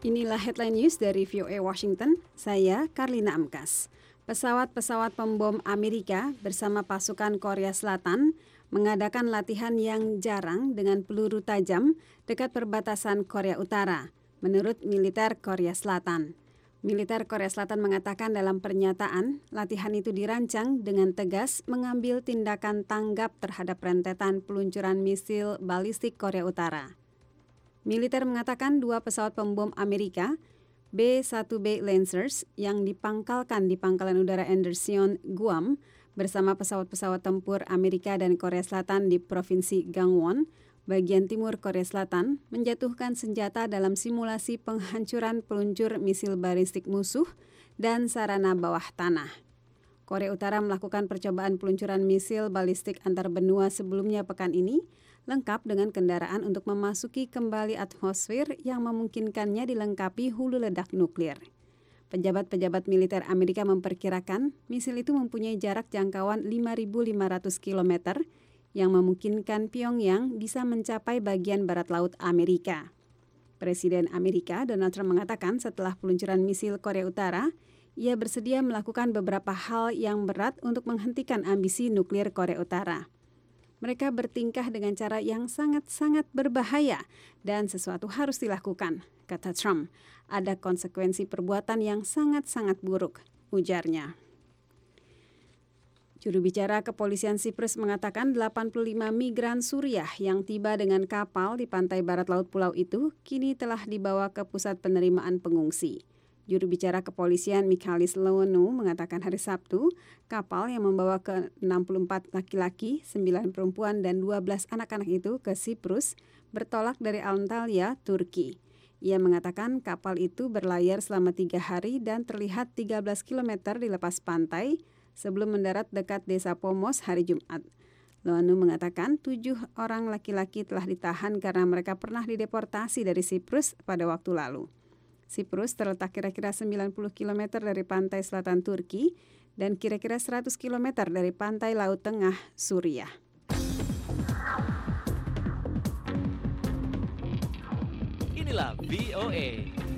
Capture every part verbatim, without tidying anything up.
Inilah headline news dari V O A Washington, saya Karlina Amkas. Pesawat-pesawat pembom Amerika bersama pasukan Korea Selatan mengadakan latihan yang jarang dengan peluru tajam dekat perbatasan Korea Utara, menurut militer Korea Selatan. Militer Korea Selatan mengatakan dalam pernyataan, latihan itu dirancang dengan tegas mengambil tindakan tanggap terhadap rentetan peluncuran misil balistik Korea Utara. Militer mengatakan dua pesawat pembom Amerika, B satu B Lancers, yang dipangkalkan di Pangkalan Udara Anderson, Guam, bersama pesawat-pesawat tempur Amerika dan Korea Selatan di Provinsi Gangwon, bagian timur Korea Selatan, menjatuhkan senjata dalam simulasi penghancuran peluncur misil balistik musuh dan sarana bawah tanah. Korea Utara melakukan percobaan peluncuran misil balistik antar benua sebelumnya pekan ini, lengkap dengan kendaraan untuk memasuki kembali atmosfer yang memungkinkannya dilengkapi hulu ledak nuklir. Pejabat-pejabat militer Amerika memperkirakan misil itu mempunyai jarak jangkauan lima ribu lima ratus kilometer yang memungkinkan Pyongyang bisa mencapai bagian barat laut Amerika. Presiden Amerika Donald Trump mengatakan setelah peluncuran misil Korea Utara, ia bersedia melakukan beberapa hal yang berat untuk menghentikan ambisi nuklir Korea Utara. Mereka bertingkah dengan cara yang sangat-sangat berbahaya dan sesuatu harus dilakukan, kata Trump. Ada konsekuensi perbuatan yang sangat-sangat buruk, ujarnya. Juru bicara kepolisian Siprus mengatakan delapan puluh lima migran Suriah yang tiba dengan kapal di pantai barat laut pulau itu kini telah dibawa ke pusat penerimaan pengungsi. Juru bicara kepolisian Michalis Lewonu mengatakan hari Sabtu, kapal yang membawa ke enam puluh empat laki-laki, sembilan perempuan dan dua belas anak-anak itu ke Siprus bertolak dari Antalya, Turki. Ia mengatakan kapal itu berlayar selama tiga hari dan terlihat tiga belas kilometer di lepas pantai sebelum mendarat dekat desa Pomos hari Jumat. Lewonu mengatakan tujuh orang laki-laki telah ditahan karena mereka pernah dideportasi dari Siprus pada waktu lalu. Siprus terletak kira-kira sembilan puluh kilometer dari pantai selatan Turki dan kira-kira seratus kilometer dari pantai Laut Tengah, Suriah. Inilah V O A.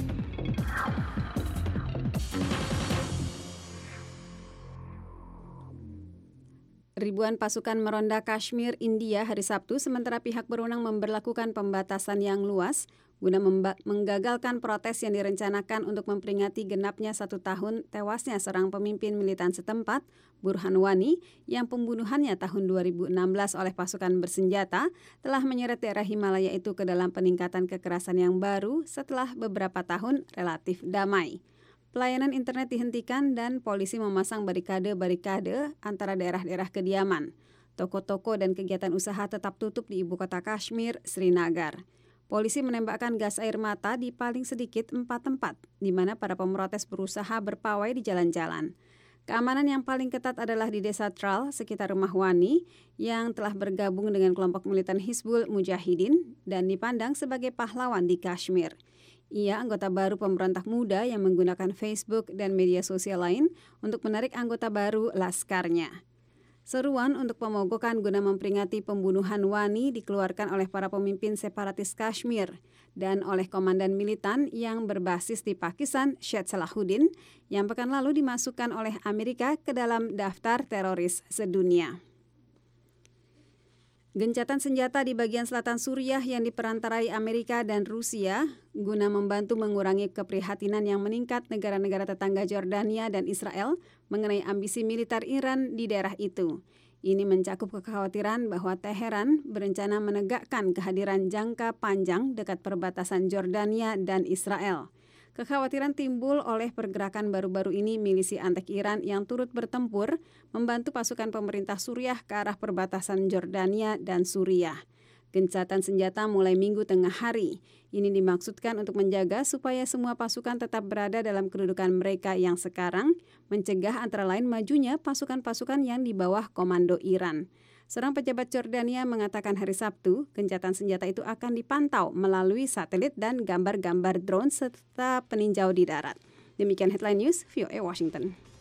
Ribuan pasukan meronda Kashmir, India hari Sabtu, sementara pihak berwenang memberlakukan pembatasan yang luas guna memba- menggagalkan protes yang direncanakan untuk memperingati genapnya satu tahun tewasnya seorang pemimpin militan setempat, Burhan Wani, yang pembunuhannya tahun dua ribu enam belas oleh pasukan bersenjata telah menyeret daerah Himalaya itu ke dalam peningkatan kekerasan yang baru setelah beberapa tahun relatif damai. Pelayanan internet dihentikan dan polisi memasang barikade-barikade antara daerah-daerah kediaman. Toko-toko dan kegiatan usaha tetap tutup di ibu kota Kashmir, Srinagar. Polisi menembakkan gas air mata di paling sedikit empat tempat, di mana para pemrotes berusaha berpawai di jalan-jalan. Keamanan yang paling ketat adalah di desa Tral, sekitar rumah Wani, yang telah bergabung dengan kelompok militan Hizbul Mujahidin dan dipandang sebagai pahlawan di Kashmir. Ia anggota baru pemberontak muda yang menggunakan Facebook dan media sosial lain untuk menarik anggota baru laskarnya. Seruan untuk pemogokan guna memperingati pembunuhan Wani dikeluarkan oleh para pemimpin separatis Kashmir dan oleh komandan militan yang berbasis di Pakistan, Syed Salahuddin, yang pekan lalu dimasukkan oleh Amerika ke dalam daftar teroris sedunia. Gencatan senjata di bagian selatan Suriah yang diperantarai Amerika dan Rusia guna membantu mengurangi keprihatinan yang meningkat negara-negara tetangga Jordania dan Israel mengenai ambisi militer Iran di daerah itu. Ini mencakup kekhawatiran bahwa Teheran berencana menegakkan kehadiran jangka panjang dekat perbatasan Jordania dan Israel. Kekhawatiran timbul oleh pergerakan baru-baru ini milisi anti-Iran yang turut bertempur membantu pasukan pemerintah Suriah ke arah perbatasan Jordania dan Suriah. Gencatan senjata mulai Minggu tengah hari. Ini dimaksudkan untuk menjaga supaya semua pasukan tetap berada dalam kedudukan mereka yang sekarang, mencegah antara lain majunya pasukan-pasukan yang di bawah komando Iran. Seorang pejabat Jordania mengatakan hari Sabtu, gencatan senjata itu akan dipantau melalui satelit dan gambar-gambar drone serta peninjau di darat. Demikian headline news V O A Washington.